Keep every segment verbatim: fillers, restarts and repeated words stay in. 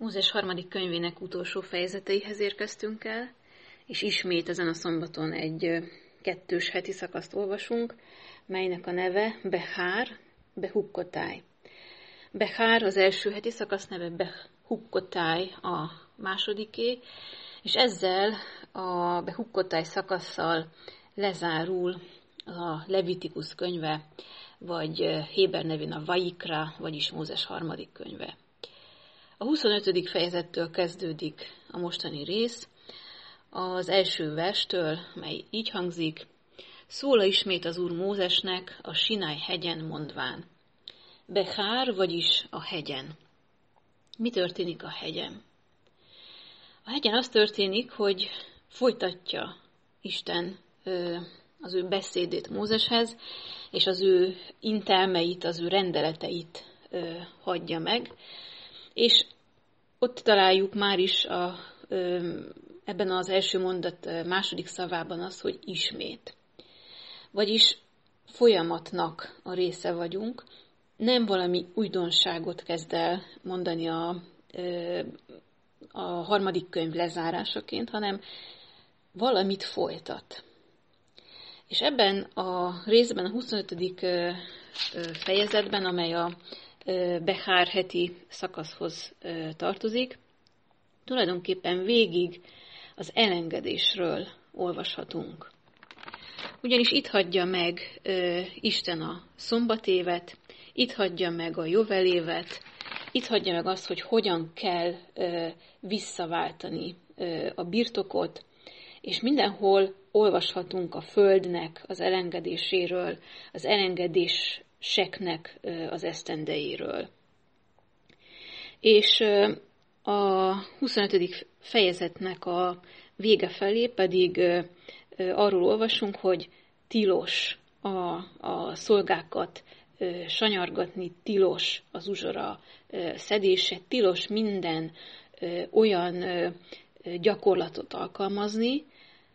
Mózes harmadik könyvének utolsó fejezeteihez érkeztünk el, és ismét ezen a szombaton egy kettős heti szakaszt olvasunk, melynek a neve Behár, Behukkotáj. Behár az első heti szakasz neve, Behukkotáj a másodiké, és ezzel a Behukkotáj szakasszal lezárul a Levitikus könyve, vagy héber nevén a Vajikra, vagyis Mózes harmadik könyve. A huszonötödik fejezettől kezdődik a mostani rész, az első verstől, mely így hangzik: Szóla ismét az Úr Mózesnek a Sináj hegyen mondván. Behár, vagyis a hegyen. Mi történik a hegyen? A hegyen az történik, hogy folytatja Isten az ő beszédét Mózeshez, és az ő intelmeit, az ő rendeleteit hagyja meg, és ott találjuk már is a, ebben az első mondat második szavában az, hogy ismét. Vagyis folyamatnak a része vagyunk, nem valami újdonságot kezd el mondani a, a harmadik könyv lezárásaként, hanem valamit folytat. És ebben a részben, a huszonötödik fejezetben, amely a Behár heti szakaszhoz tartozik, tulajdonképpen végig az elengedésről olvashatunk. Ugyanis itt hagyja meg Isten a szombatévet, itt hagyja meg a jovelévet, itt hagyja meg azt, hogy hogyan kell visszaváltani a birtokot, és mindenhol olvashatunk a földnek az elengedéséről, az elengedéseknek az esztendeiről. És a huszonötödik fejezetnek a vége felé pedig arról olvasunk, hogy tilos a, a szolgákat sanyargatni, tilos az uzsora szedése, tilos minden olyan gyakorlatot alkalmazni,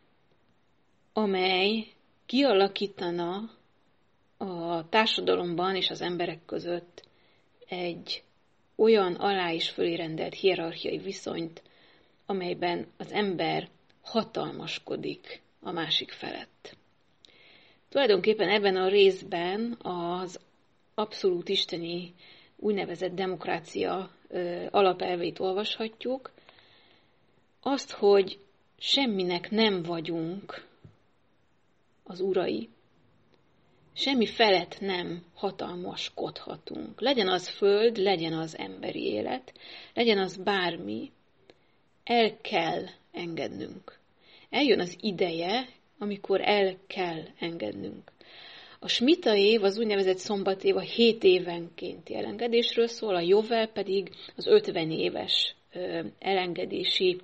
amely kialakítana a társadalomban és az emberek között egy olyan alá és fölé rendelt hierarchiai viszonyt, amelyben az ember hatalmaskodik a másik felett. Tulajdonképpen ebben a részben az abszolút isteni úgynevezett demokrácia alapelveit olvashatjuk, azt, hogy semminek nem vagyunk az urai, semmi felett nem hatalmaskodhatunk. Legyen az föld, legyen az emberi élet, legyen az bármi, el kell engednünk. Eljön az ideje, amikor el kell engednünk. A smita év, az úgynevezett szombatév a hét évenkénti elengedésről szól, a jovel pedig az ötven éves elengedési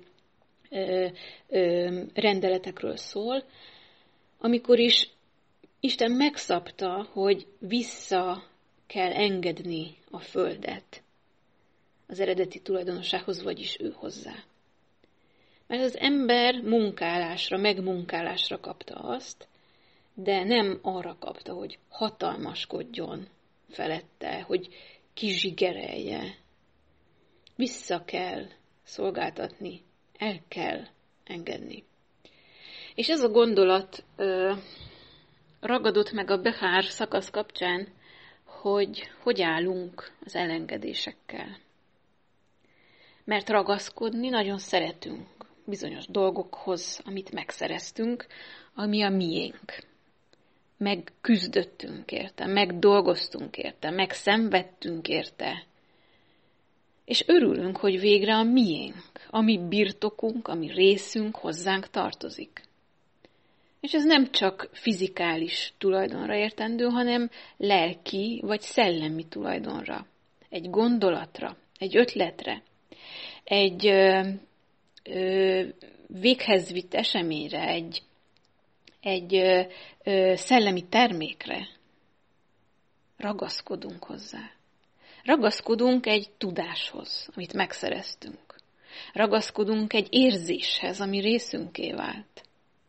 rendeletekről szól, amikor is Isten megszabta, hogy vissza kell engedni a földet az eredeti tulajdonosához, vagyis ő hozzá. Mert az ember munkálásra, megmunkálásra kapta azt, de nem arra kapta, hogy hatalmaskodjon felette, hogy kizsigerelje. Vissza kell szolgáltatni, el kell engedni. És ez a gondolat ö, ragadott meg a Behár szakasz kapcsán, hogy hogy állunk az elengedésekkel. Mert ragaszkodni nagyon szeretünk bizonyos dolgokhoz, amit megszereztünk, ami a miénk. Megküzdöttünk érte, megdolgoztunk érte, megszenvedtünk érte. És örülünk, hogy végre a miénk, a mi birtokunk, a mi részünk hozzánk tartozik. És ez nem csak fizikális tulajdonra értendő, hanem lelki vagy szellemi tulajdonra, egy gondolatra, egy ötletre, egy ö, ö, véghez vitt eseményre, egy, egy ö, ö, szellemi termékre. Ragaszkodunk hozzá. Ragaszkodunk egy tudáshoz, amit megszereztünk. Ragaszkodunk egy érzéshez, ami részünké vált.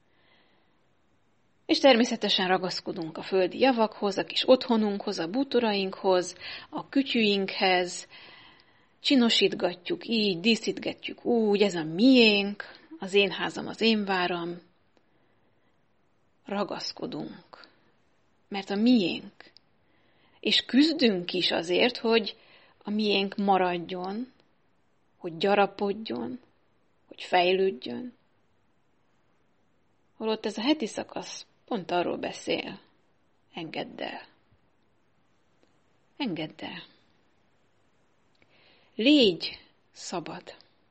És természetesen ragaszkodunk a földi javakhoz, a kis otthonunkhoz, a bútorainkhoz, a kütyüinkhez, csinosítgatjuk, így díszítgetjük úgy, ez a miénk, az én házam, az én váram. Ragaszkodunk, mert a miénk. És küzdünk is azért, hogy a miénk maradjon, hogy gyarapodjon, hogy fejlődjön. Holott ez a heti szakasz pont arról beszél. Engedd el. Engedd el. Légy szabad.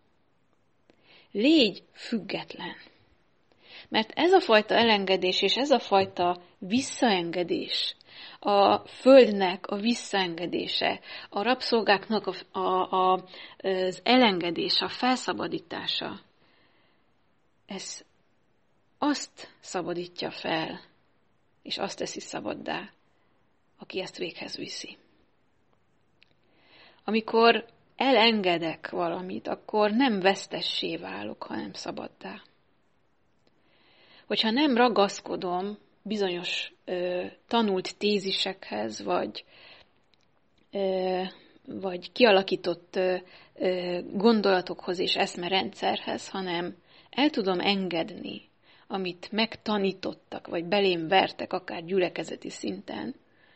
Légy független. Mert ez a fajta elengedés és ez a fajta visszaengedés, a földnek a visszaengedése, a rabszolgáknak a, a, a, az elengedése, a felszabadítása, ez azt szabadítja fel, és azt teszi szabaddá, aki ezt véghez viszi. Amikor elengedek valamit, akkor nem vesztessé válok, hanem szabaddá. Hogyha nem ragaszkodom bizonyos ö, tanult tézisekhez, vagy, ö, vagy kialakított ö, ö, gondolatokhoz és eszmerendszerhez, hanem el tudom engedni, amit megtanítottak, vagy belém vertek, akár gyülekezeti szinten,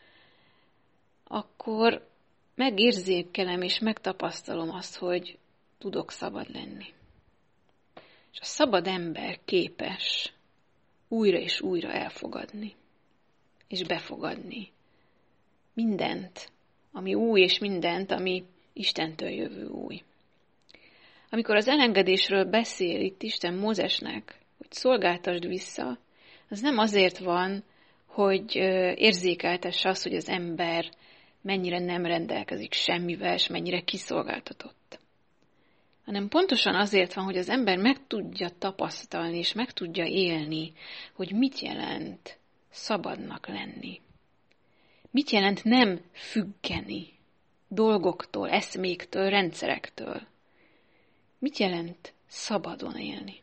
akkor megérzékelem és megtapasztalom azt, hogy tudok szabad lenni. És a szabad ember képes újra és újra elfogadni, és befogadni mindent, ami új, és mindent, ami Istentől jövő új. Amikor az elengedésről beszél itt Isten Mózesnek, hogy szolgáltasd vissza, az nem azért van, hogy érzékeltesse azt, hogy az ember mennyire nem rendelkezik semmivel, és mennyire kiszolgáltatott. Hanem pontosan azért van, hogy az ember meg tudja tapasztalni, és meg tudja élni, hogy mit jelent szabadnak lenni. Mit jelent nem függeni dolgoktól, eszméktől, rendszerektől. Mit jelent szabadon élni.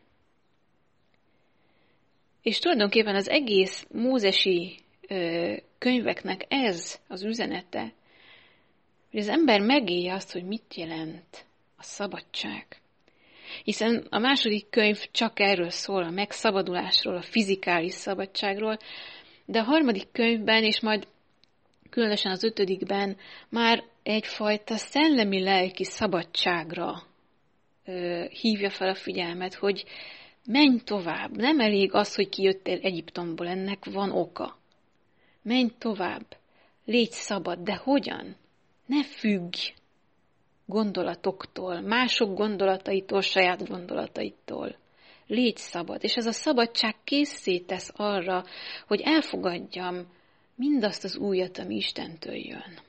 És tulajdonképpen az egész mózesi ö, könyveknek ez az üzenete, hogy az ember megélje azt, hogy mit jelent a szabadság. Hiszen a második könyv csak erről szól, a megszabadulásról, a fizikális szabadságról, de a harmadik könyvben, és majd különösen az ötödikben már egyfajta szellemi-lelki szabadságra ö, hívja fel a figyelmet, hogy menj tovább. Nem elég az, hogy kijöttél Egyiptomból, ennek van oka. Menj tovább, légy szabad, de hogyan? Ne függj gondolatoktól, mások gondolataitól, saját gondolataitól. Légy szabad, és ez a szabadság készé tesz arra, hogy elfogadjam mindazt az újat, ami Istentől jön.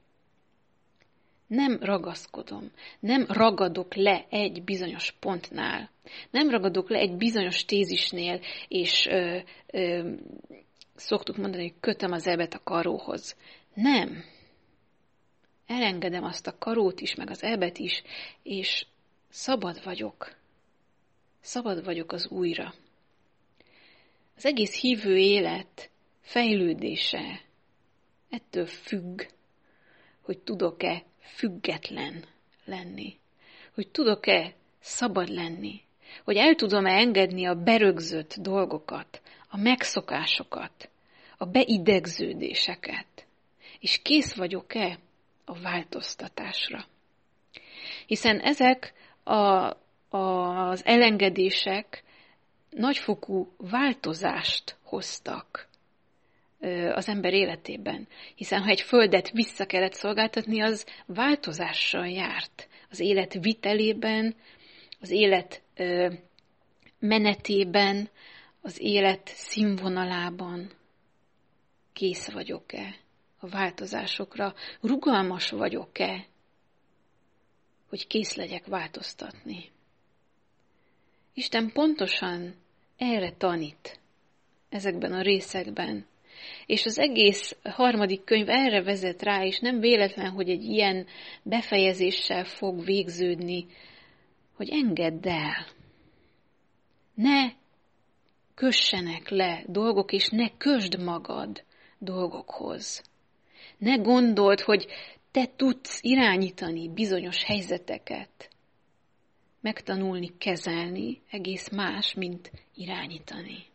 Nem ragaszkodom, nem ragadok le egy bizonyos pontnál, nem ragadok le egy bizonyos tézisnél, és ö, ö, szoktuk mondani, hogy kötöm az ebet a karóhoz. Nem. Elengedem azt a karót is, meg az ebet is, és szabad vagyok. Szabad vagyok az újra. Az egész hívő élet fejlődése ettől függ, hogy tudok-e független lenni, hogy tudok-e szabad lenni, hogy el tudom-e engedni a berögzött dolgokat, a megszokásokat, a beidegződéseket, és kész vagyok-e a változtatásra. Hiszen ezek a, a, az elengedések nagyfokú változást hoztak az ember életében. Hiszen ha egy földet vissza kellett szolgáltatni, az változással járt. Az élet vitelében, az élet ö, menetében, az élet színvonalában. Kész vagyok-e a változásokra? Rugalmas vagyok-e, hogy kész legyek változtatni? Isten pontosan erre tanít ezekben a részekben. És az egész harmadik könyv erre vezet rá, és nem véletlen, hogy egy ilyen befejezéssel fog végződni, hogy engedd el. Ne kössenek le dolgok, és ne kösd magad dolgokhoz. Ne gondold, hogy te tudsz irányítani bizonyos helyzeteket. Megtanulni, kezelni egész más, mint irányítani.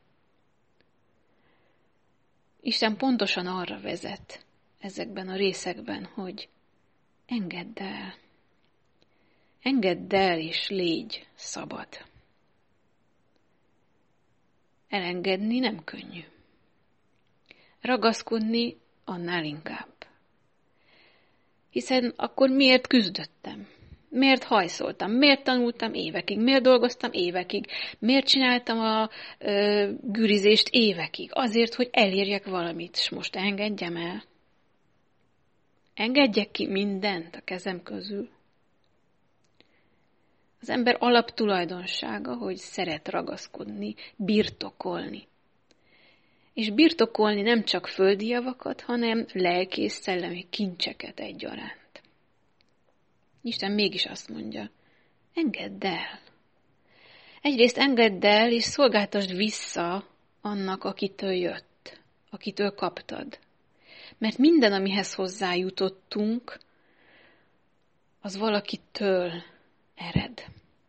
Isten pontosan arra vezet ezekben a részekben, hogy engedd el. Engedd el, és légy szabad. Elengedni nem könnyű. Ragaszkodni annál inkább. Hiszen akkor miért küzdöttem? Miért hajszoltam? Miért tanultam évekig? Miért dolgoztam évekig? Miért csináltam a ö, gürizést évekig? Azért, hogy elérjek valamit, és most engedjem el. Engedjek ki mindent a kezem közül. Az ember alaptulajdonsága, hogy szeret ragaszkodni, birtokolni. És birtokolni nem csak földi javakat, hanem lelki és szellemi kincseket egyaránt. Isten mégis azt mondja, engedd el. Egyrészt engedd el, és szolgáltasd vissza annak, akitől jött, akitől kaptad. Mert minden, amihez hozzájutottunk, az valakitől ered.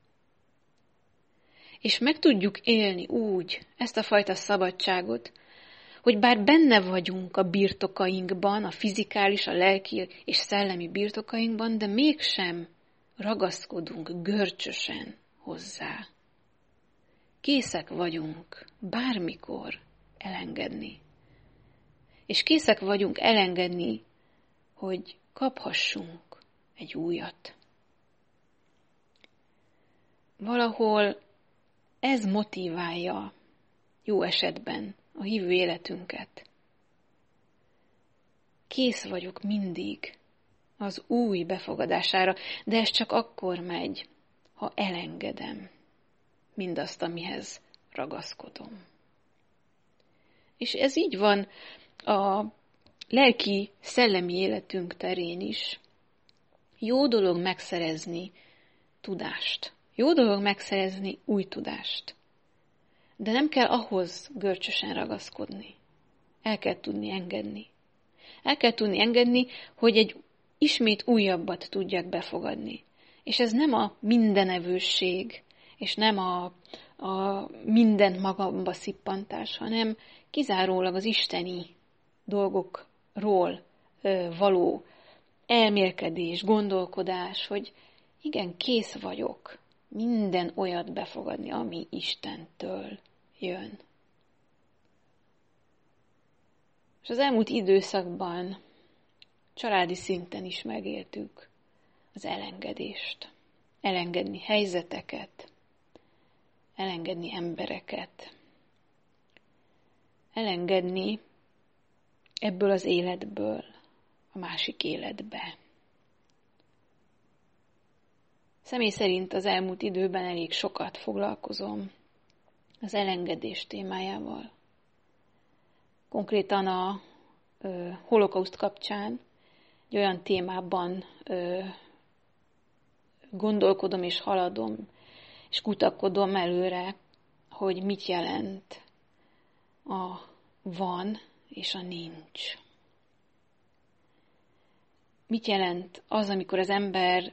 És meg tudjuk élni úgy ezt a fajta szabadságot, hogy bár benne vagyunk a birtokainkban, a fizikális, a lelki és szellemi birtokainkban, de mégsem ragaszkodunk görcsösen hozzá. Készek vagyunk bármikor elengedni. És készek vagyunk elengedni, hogy kaphassunk egy újat. Valahol ez motiválja jó esetben a hívő életünket. Kész vagyok mindig az új befogadására, de ez csak akkor megy, ha elengedem mindazt, amihez ragaszkodom. És ez így van a lelki, szellemi életünk terén is. Jó dolog megszerezni tudást. Jó dolog megszerezni új tudást. De nem kell ahhoz görcsösen ragaszkodni. El kell tudni engedni. El kell tudni engedni, hogy egy ismét újabbat tudjak befogadni. És ez nem a mindenevőség, és nem a, a mindent magamba szippantás, hanem kizárólag az isteni dolgokról ö, való elmélkedés, gondolkodás, hogy igen, kész vagyok minden olyat befogadni, ami Istentől jön. És az elmúlt időszakban családi szinten is megéltük az elengedést. Elengedni helyzeteket, elengedni embereket, elengedni ebből az életből a másik életbe. Személy szerint az elmúlt időben elég sokat foglalkozom az elengedés témájával. Konkrétan a ö, holokauszt kapcsán egy olyan témában ö, gondolkodom és haladom, és kutakodom előre, hogy mit jelent a van és a nincs. Mit jelent az, amikor az embernek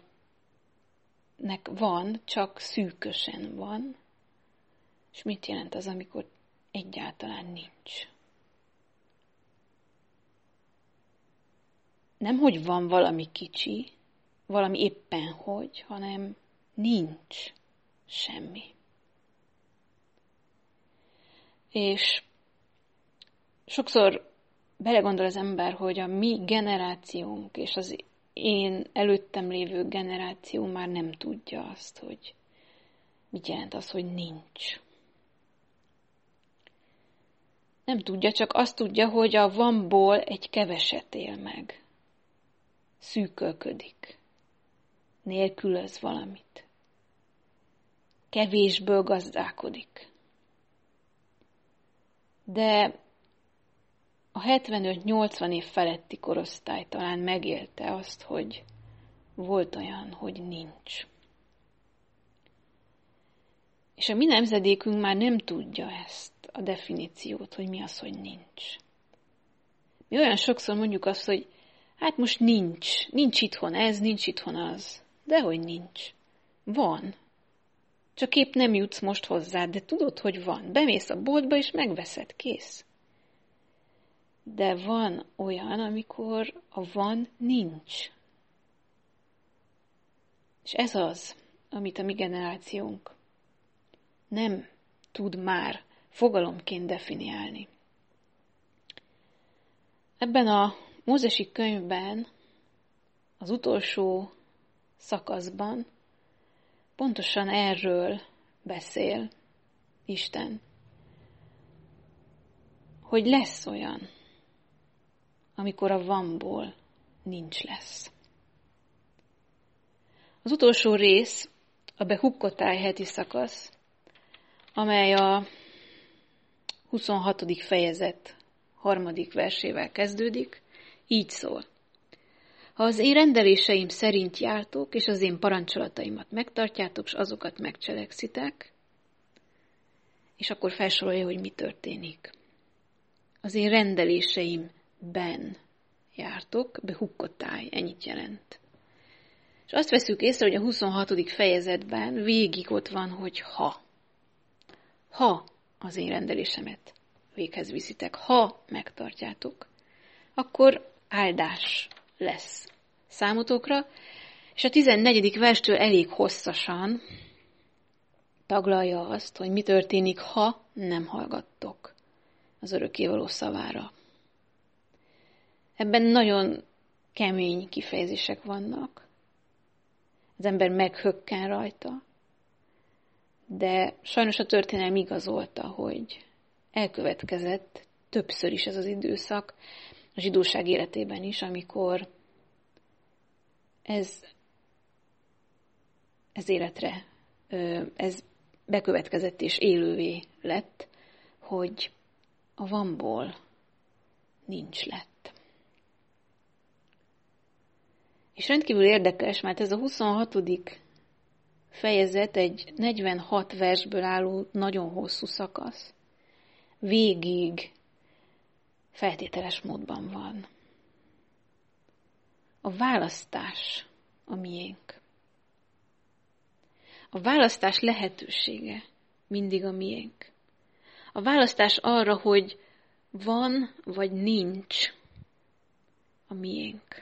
van, csak szűkösen van, és mit jelent az, amikor egyáltalán nincs. Nem, hogy van valami kicsi, valami éppen hogy, hanem nincs semmi. És sokszor belegondol az ember, hogy a mi generációnk és az én előttem lévő generáció már nem tudja azt, hogy mit jelent az, hogy nincs. Nem tudja, csak azt tudja, hogy a vanból egy keveset él meg. Szűkölködik. Nélkülöz valamit. Kevésből gazdálkodik. De a hetvenöt-nyolcvan év feletti korosztály talán megélte azt, hogy volt olyan, hogy nincs. És a mi nemzedékünk már nem tudja ezt a definíciót, hogy mi az, hogy nincs. Mi olyan sokszor mondjuk azt, hogy Hát most nincs, nincs itthon ez, nincs itthon az. Dehogy nincs. Van. Csak épp nem jutsz most hozzá, de tudod, hogy van. Bemész a boltba, és megveszed, kész. De van olyan, amikor a van nincs. És ez az, amit a mi generációnk nem tud már fogalomként definiálni. Ebben a Mózesi könyvben, az utolsó szakaszban pontosan erről beszél Isten, hogy lesz olyan, amikor a vanból nincs lesz. Az utolsó rész, a Behukkotáj heti szakasz, amely a huszonhatodik fejezet harmadik versével kezdődik, így szól. Ha az én rendeléseim szerint jártok, és az én parancsolataimat megtartjátok, és azokat megcselekszitek, és akkor felsorolja, hogy mi történik. Az én rendeléseimben jártok, behukkotáj, ennyit jelent. És azt veszük észre, hogy a huszonhatodik fejezetben végig ott van, hogy ha. Ha az én rendelésemet véghez viszitek, ha megtartjátok, akkor áldás lesz számotokra, és a tizennegyedik verstől elég hosszasan taglalja azt, hogy mi történik, ha nem hallgattok az örökkévaló szavára. Ebben nagyon kemény kifejezések vannak. Az ember meghökken rajta, de sajnos a történelem igazolta, hogy elkövetkezett többször is ez az időszak, a zsidóság életében is, amikor ez, ez életre, ez bekövetkezett és élővé lett, hogy a vanból nincs lett. És rendkívül érdekes, mert ez a huszonhatodik fejezet egy negyvenhat versből álló nagyon hosszú szakasz. Végig feltételes módban van. A választás a miénk. A választás lehetősége mindig a miénk. A választás arra, hogy van vagy nincs, a miénk.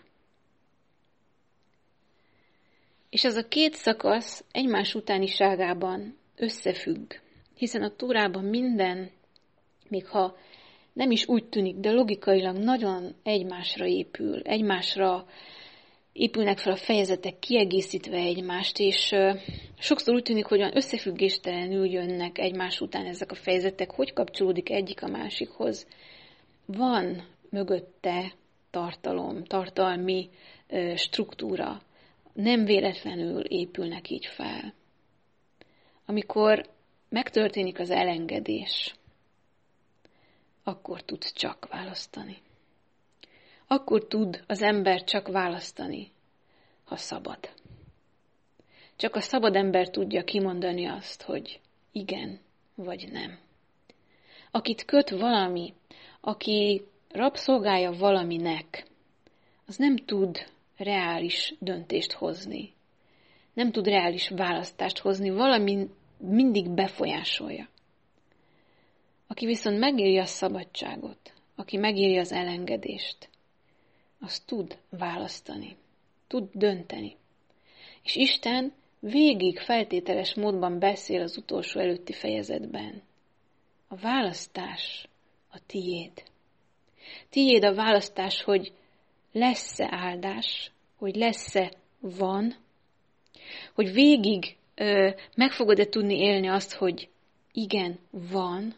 És ez a két szakasz egymás utániságában összefügg, hiszen a Tórában minden, még ha nem is úgy tűnik, de logikailag nagyon egymásra épül, egymásra épülnek fel a fejezetek kiegészítve egymást, és sokszor úgy tűnik, hogy olyan összefüggéstelenül jönnek egymás után ezek a fejezetek, hogy kapcsolódik egyik a másikhoz. Van mögötte tartalom, tartalmi struktúra, nem véletlenül épülnek így fel. Amikor megtörténik az elengedés, akkor tudsz csak választani. Akkor tud az ember csak választani, ha szabad. Csak a szabad ember tudja kimondani azt, hogy igen vagy nem. Akit köt valami, aki rabszolgája valaminek, az nem tud reális döntést hozni. Nem tud reális választást hozni, valami mindig befolyásolja. Aki viszont megéli a szabadságot, aki megéli az elengedést, az tud választani, tud dönteni. És Isten végig feltételes módban beszél az utolsó előtti fejezetben. A választás a tiéd. Tiéd a választás, hogy lesz-e áldás, hogy lesz-e van, hogy végig ö, meg fogod-e tudni élni azt, hogy igen, van,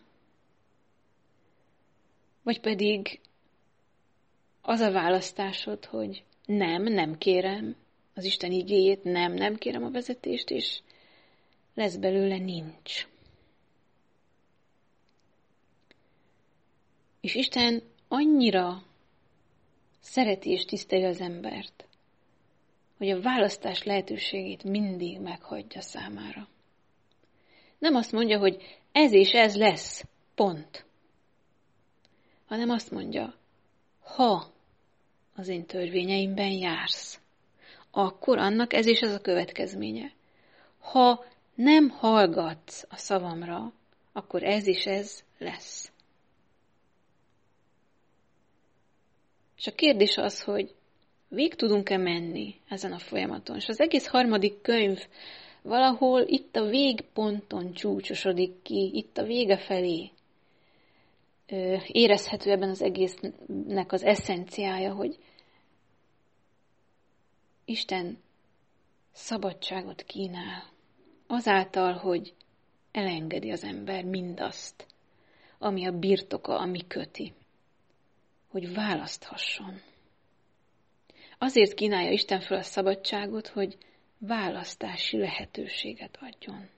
vagy pedig az a választásod, hogy nem, nem kérem az Isten igéjét, nem, nem kérem a vezetést, és lesz belőle nincs. És Isten annyira szereti és tiszteli az embert, hogy a választás lehetőségét mindig meghagyja számára. Nem azt mondja, hogy ez és ez lesz, pont. Hanem azt mondja, ha az én törvényeimben jársz, akkor annak ez is az a következménye. Ha nem hallgatsz a szavamra, akkor ez is ez lesz. És a kérdés az, hogy végig tudunk-e menni ezen a folyamaton. És az egész harmadik könyv valahol itt a végponton csúcsosodik ki, itt a vége felé érezhető ebben az egésznek az eszenciája, hogy Isten szabadságot kínál azáltal, hogy elengedi az ember mindazt, ami a birtoka, ami köti, hogy választhasson. Azért kínálja Isten fel a szabadságot, hogy választási lehetőséget adjon.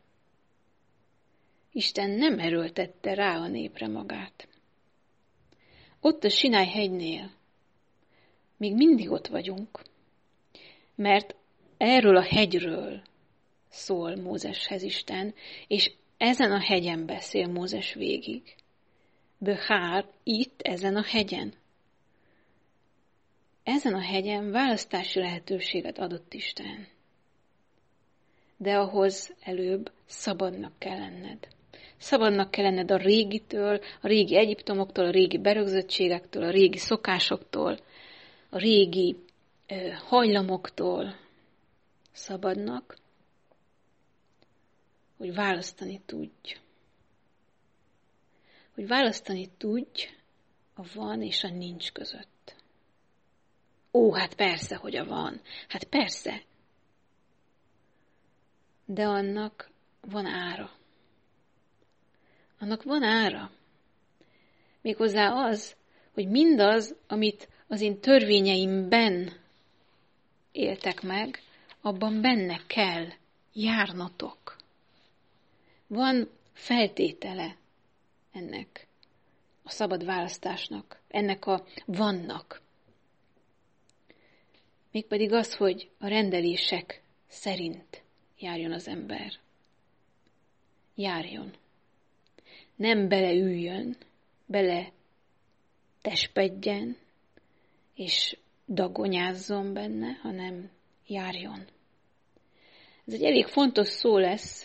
Isten nem erőltette rá a népre magát. Ott a Sináj hegynél még mindig ott vagyunk, mert erről a hegyről szól Mózeshez Isten, és ezen a hegyen beszél Mózes végig. Behár, itt, ezen a hegyen. Ezen a hegyen választási lehetőséget adott Isten. De ahhoz előbb szabadnak kell lenned. Szabadnak kell lenned a régitől, a régi Egyiptomoktól, a régi berögzöttségektől, a régi szokásoktól, a régi ö, hajlamoktól. Szabadnak, hogy választani tudj. Hogy választani tudj a van és a nincs között. Ó, hát persze, hogy a van. Hát persze. De annak van ára. Annak van ára. Méghozzá az, hogy mindaz, amit az én törvényeimben éltek meg, abban benne kell járnatok. Van feltétele ennek a szabad választásnak, ennek a vannak. Mégpedig az, hogy a rendelések szerint járjon az ember. Járjon. Nem beleüljön, bele tespedjen, és dagonyázzon benne, hanem járjon. Ez egy elég fontos szó lesz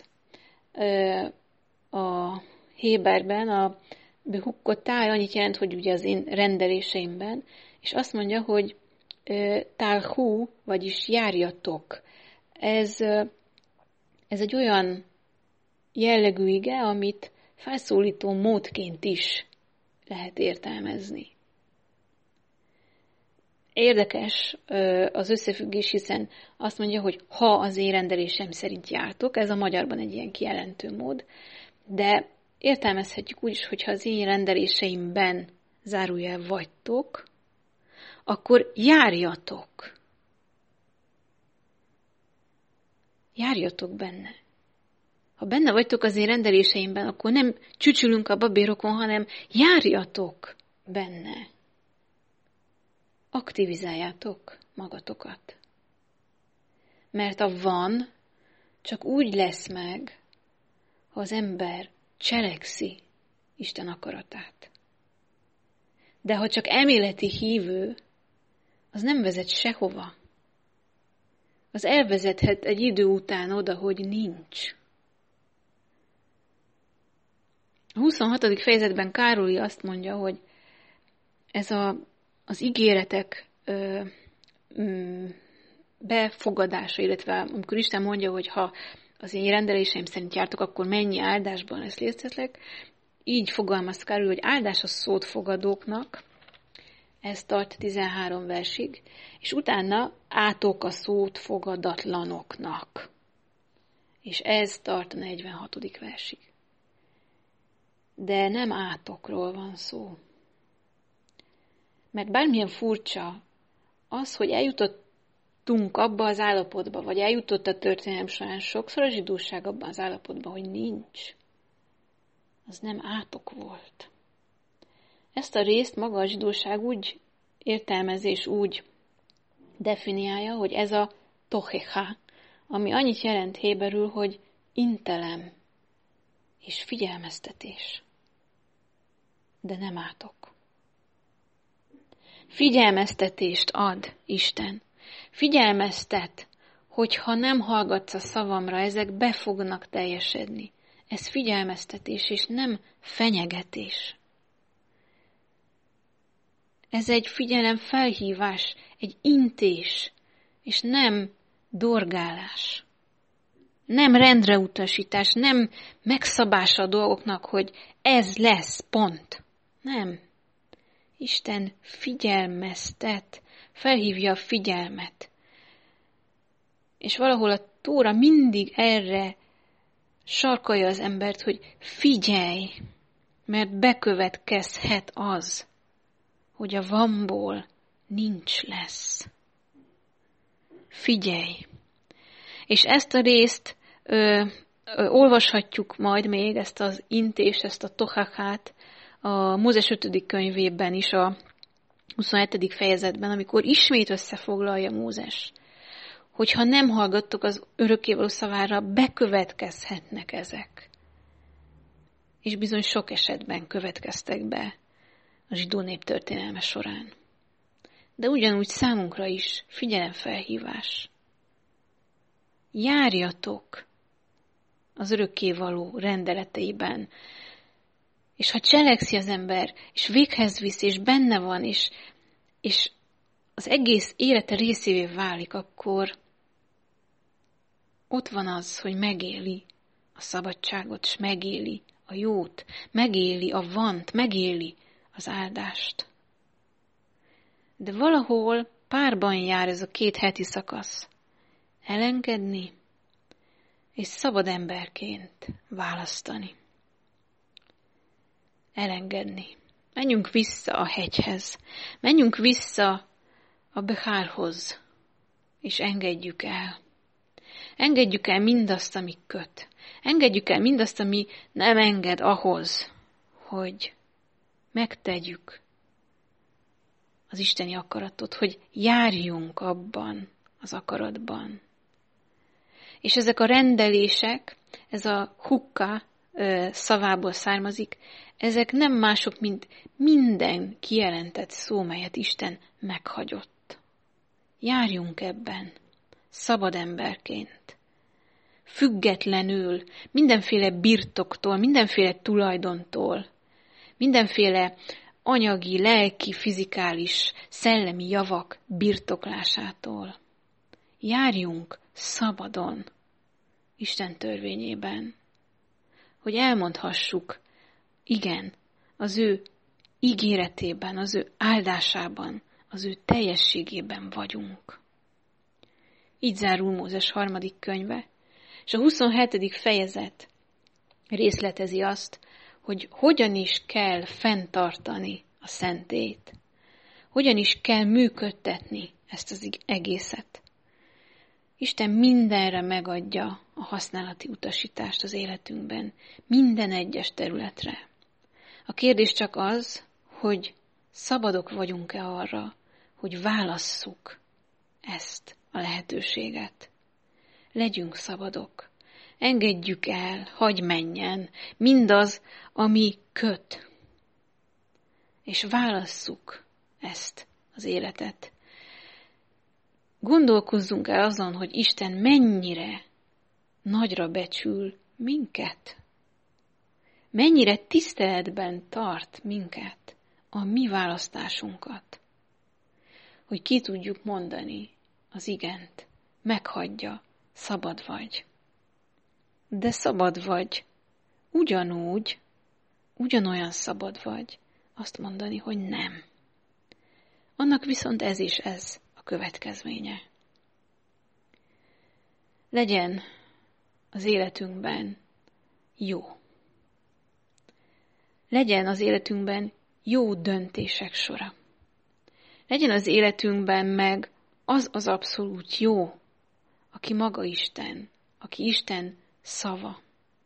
a héberben, a behukkotáj annyit jelent, hogy ugye az én rendeléseimben, és azt mondja, hogy tálhú, vagyis járjatok. Ez, ez egy olyan jellegű ige, amit felszólító módként is lehet értelmezni. Érdekes az összefüggés, hiszen azt mondja, hogy ha az én rendelésem szerint jártok, ez a magyarban egy ilyen kijelentő mód, de értelmezhetjük úgy is, hogyha az én rendeléseimben zárójel vagytok, akkor járjatok. Járjatok benne. Ha benne vagytok az én rendeléseimben, akkor nem csücsülünk a babérokon, hanem járjatok benne. Aktivizáljátok magatokat. Mert a van csak úgy lesz meg, ha az ember cselekszi Isten akaratát. De ha csak elméleti hívő, az nem vezet sehova. Az elvezethet egy idő után oda, hogy nincs. A huszonhatodik fejezetben Károli azt mondja, hogy ez a, az ígéretek ö, ö, befogadása, illetve amikor Isten mondja, hogy ha az én rendeléseim szerint jártok, akkor mennyi áldásban lesz részletek, így fogalmaz Károli, hogy áldás a szót fogadóknak, ez tart tizenhárom versig, és utána átok a szót fogadatlanoknak. És ez tart a negyvenhatodik versig. De nem átokról van szó. Mert bármilyen furcsa az, hogy eljutottunk abba az állapotba, vagy eljutott a történelem során sokszor a zsidóság abban az állapotban, hogy nincs. Az nem átok volt. Ezt a részt maga a zsidóság úgy értelmezés, úgy definiálja, hogy ez a tohecha, ami annyit jelent héberül, hogy intelem és figyelmeztetés. De nem átok. Figyelmeztetést ad Isten. Figyelmeztet, hogy ha nem hallgatsz a szavamra, ezek be fognak teljesedni. Ez figyelmeztetés, és nem fenyegetés. Ez egy figyelem felhívás, egy intés, és nem dorgálás. Nem rendreutasítás, nem megszabása a dolgoknak, hogy ez lesz, pont. Nem. Isten figyelmeztet, felhívja a figyelmet. És valahol a Tóra mindig erre sarkalja az embert, hogy figyelj, mert bekövetkezhet az, hogy a vanból nincs lesz. Figyelj! És ezt a részt ö, ö, olvashatjuk majd még, ezt az intést, ezt a tohakát a Mózes ötödik könyvében is, a huszonhetedik fejezetben, amikor ismét összefoglalja Mózes, hogyha nem hallgattok az örökkévaló szavára, bekövetkezhetnek ezek. És bizony sok esetben következtek be a zsidó nép történelme során. De ugyanúgy számunkra is figyelemfelhívás. Járjatok az örökkévaló rendeleteiben, és ha cselekszi az ember, és véghez visz, és benne van, és, és az egész élete részévé válik, akkor ott van az, hogy megéli a szabadságot, és megéli a jót, megéli a vant, megéli az áldást. De valahol párban jár ez a két heti szakasz. Elengedni, és szabad emberként választani. Elengedni. Menjünk vissza a hegyhez. Menjünk vissza a Behárhoz, és engedjük el. Engedjük el mindazt, ami köt. Engedjük el mindazt, ami nem enged ahhoz, hogy megtegyük az isteni akaratot, hogy járjunk abban az akaratban. És ezek a rendelések, ez a hukka szavából származik, ezek nem mások, mint minden kijelentett szó, melyet Isten meghagyott. Járjunk ebben, szabad emberként, függetlenül, mindenféle birtoktól, mindenféle tulajdontól, mindenféle anyagi, lelki, fizikális, szellemi javak birtoklásától. Járjunk szabadon Isten törvényében, hogy elmondhassuk, igen, az ő ígéretében, az ő áldásában, az ő teljességében vagyunk. Így zárul Mózes harmadik könyve, és a huszonhetedik fejezet részletezi azt, hogy hogyan is kell fenntartani a szentét, hogyan is kell működtetni ezt az egészet. Isten mindenre megadja a használati utasítást az életünkben, minden egyes területre. A kérdés csak az, hogy szabadok vagyunk-e arra, hogy válasszuk ezt a lehetőséget. Legyünk szabadok, engedjük el, hagyj menjen mindaz, ami köt, és válasszuk ezt az életet. Gondolkozzunk el azon, hogy Isten mennyire nagyra becsül minket. Mennyire tiszteletben tart minket, a mi választásunkat. Hogy ki tudjuk mondani az igent, meghagyja, szabad vagy. De szabad vagy, ugyanúgy, ugyanolyan szabad vagy azt mondani, hogy nem. Annak viszont ez is ez a következménye. Legyen az életünkben jó. Legyen az életünkben jó döntések sora. Legyen az életünkben meg az az abszolút jó, aki maga Isten, aki Isten szava.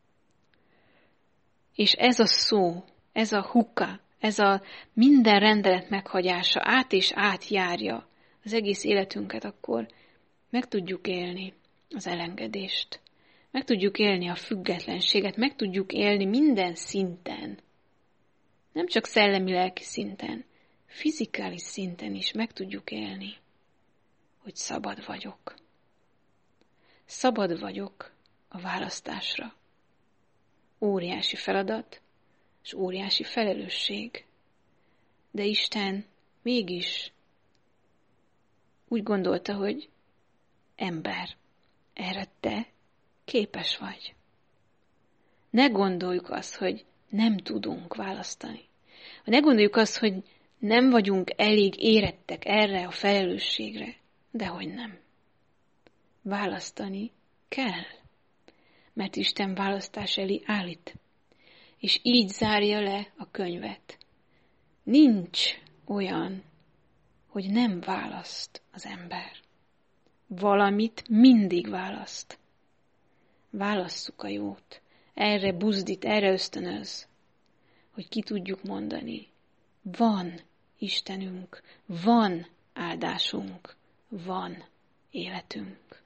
És ez a szó, ez a hukka, ez a minden rendelet meghagyása át és átjárja az egész életünket, akkor meg tudjuk élni az elengedést. Meg tudjuk élni a függetlenséget, meg tudjuk élni minden szinten. Nem csak szellemi-lelki szinten, fizikális szinten is meg tudjuk élni, hogy szabad vagyok. Szabad vagyok a választásra. Óriási feladat, és óriási felelősség. De Isten mégis úgy gondolta, hogy ember, erre te képes vagy. Ne gondoljuk azt, hogy nem tudunk választani. Ne gondoljuk azt, hogy nem vagyunk elég érettek erre a felelősségre, dehogy nem. Választani kell, mert Isten választás elé állít, és így zárja le a könyvet. Nincs olyan, hogy nem választ az ember. Valamit mindig választ. Válasszuk a jót. Erre buzdít, erre ösztönöz, hogy ki tudjuk mondani. Van Istenünk, van áldásunk, van életünk.